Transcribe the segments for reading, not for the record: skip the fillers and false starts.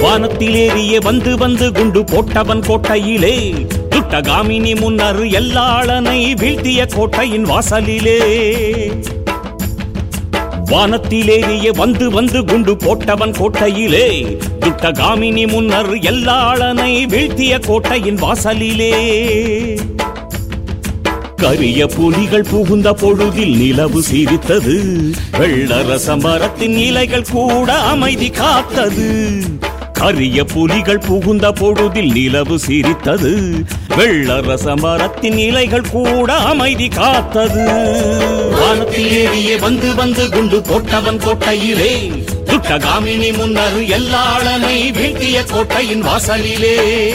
வானத்திலேறியே வந்து வந்து குண்டு போட்டவன் கோட்டையிலே, துட்டகாமினி முன்னர் எல்லாளனை வீழ்த்திய கோட்டையின் வாசலிலே. வானத்திலேறியே வந்து வந்து குண்டு போட்டவன் கோட்டையிலே, துட்டகாமினி முன்னர் எல்லாளனை வீழ்த்திய கோட்டையின் வாசலிலே. கரிய புலிகள் புகுந்த பொழுதில் நிலவு சிரித்தது, வெள்ளரச மரத்தின் இலைகள் கூட அமைதி காத்தது. கரிய புலிகள் புகுந்த பொழுதில் நிலவு சிரித்தது, வெள்ளரச மரத்தின் இலைகள் கூட அமைதி காத்தது. வானத்திலேறியே வந்து வந்து குண்டு போட்டவன் கோட்டையிலே, துட்டகாமினி முன்னர் எல்லாளனை வீழ்த்திய கோட்டையின் வாசலிலே.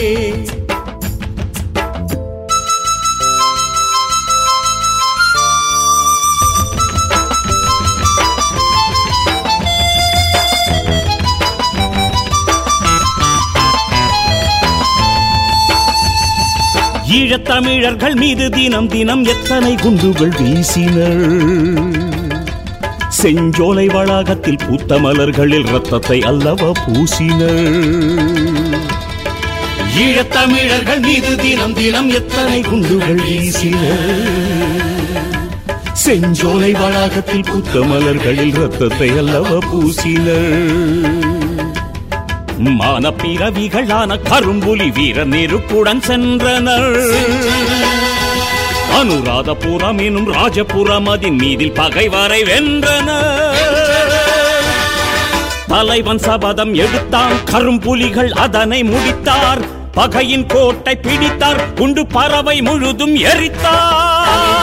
ஈழத்தமிழர்கள் மீது தினம் தினம் எத்தனை குண்டுகள் வீசினர். செஞ்சோலை வளாகத்தில் பூத்த மலர்களில் ரத்தத்தை அல்லவா பூசினர். ஈழத்தமிழர்கள் மீது தினம் தினம் எத்தனை குண்டுகள் வீசினர். செஞ்சோலை வளாகத்தில் பூத்த மலர்களில் ரத்தத்தை அல்லவா பூசினர். மான பிறவிகளான கரும்புலி வீரர் நெருப்புடன் சென்றனர். அனுராதபுரம் எனும் ராஜபுரம் அதன் மீதில் பகைவரை வென்றனர். தலைவன் சபதம் எடுத்தான், கரும்புலிகள் அதனை முடித்தார். பகையின் கோட்டை பிடித்தார், குண்டு பறவை முழுதும் எரித்தார்.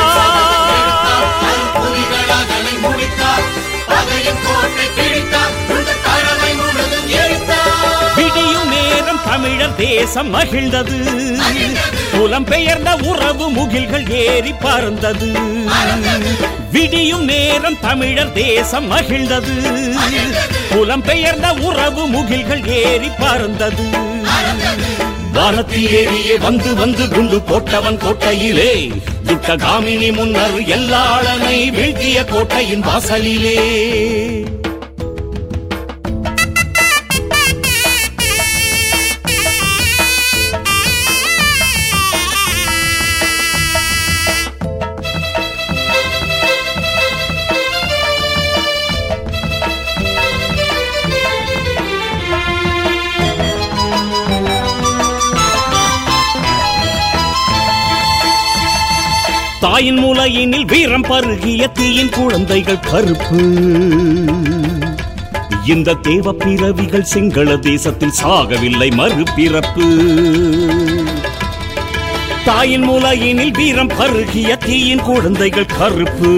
தமிழர் தேசம் மகிழ்ந்தது, புலம்பெயர்ந்த உறவு முகில்கள் ஏறி பறந்தது. விடியும் நேரம் தமிழர் தேசம் மகிழ்ந்தது, புலம்பெயர்ந்த உறவு முகில்கள் ஏறி பறந்தது. வானத்திலேறியே வந்து வந்து குண்டு போட்டவன் கோட்டையிலே, துட்டகாமினி முன்னர் எல்லாளனை வீழ்த்திய கோட்டையின் வாசலிலே. தாயின் மூலையினில் வீரம் பருகிய தீயின் குழந்தைகள் கருப்பு. இந்த தேவ பிறவிகள் சிங்கள தேசத்தில் சாகவில்லை மறுபிறப்பு. தாயின் மூலையினில் வீரம் பருகிய தீயின் குழந்தைகள் கருப்பு.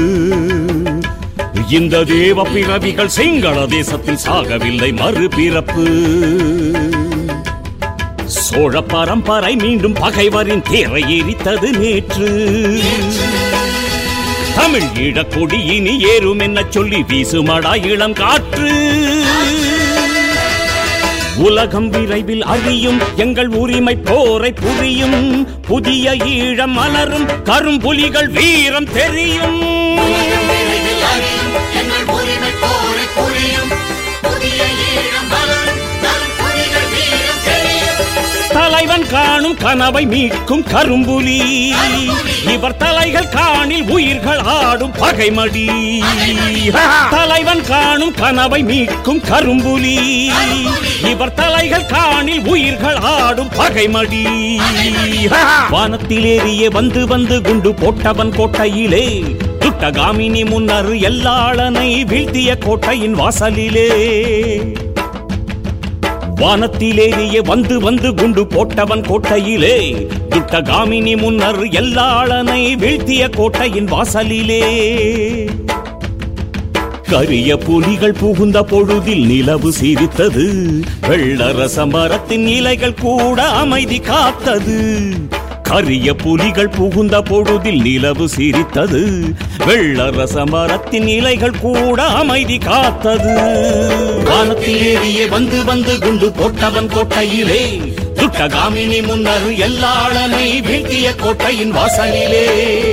இந்த தேவ பிறவிகள் சிங்கள தேசத்தில் சாகவில்லை மறுபிறப்பு. சோழ பரம்பரை மீண்டும் பகைவரின் தேரை எரித்தது நேற்று. தமிழ் ஈழ கொடியினி ஏறும் என்ன சொல்லி வீசுமடா இளம் காற்று. உலகம் விரைவில் அறியும் எங்கள் உரிமை போரை புரியும். புதிய ஈழம் மலரும், கரும்புலிகள் வீரம் தெரியும். தலைவன் காணும் கனவை மீட்கும் கரும்புலி, இவர் தலைகள் காணில் உயிர்கள் ஆடும் பகைமடி. தலைவன் காணும் கனவை மீட்கும் கரும்புலி, இவர் தலைகள் காணில் உயிர்கள் ஆடும் பகைமடி. வானத்திலேறியே வந்து வந்து குண்டு போட்டவன் கோட்டையிலே, துட்டகாமினி முன்னர் எல்லாளனை வீழ்த்திய கோட்டையின் வாசலிலே. வானத்திலேறியே வந்து வந்து குண்டு போட்டவன் கோட்டையிலே, துட்டகாமினி முன்னர் எல்லாளனை வீழ்த்திய கோட்டையின் வாசலிலே. கரிய புலிகள் புகுந்த பொழுதில் நிலவு சிரித்தது, வெள்ளரச மரத்தின் இலைகள் கூட அமைதி காத்தது. கரிய புலிகள் புகுந்த பொழுதில் நிலவு சிரித்தது, வெள்ளரச மரத்தின் இலைகள் கூட அமைதி காத்தது. வானத்திலேறியே வந்து வந்து குண்டு போட்டவன் கோட்டையிலே, துட்டகாமினி முன்னர் எல்லாளனை வீழ்த்திய கோட்டையின் வாசலிலே.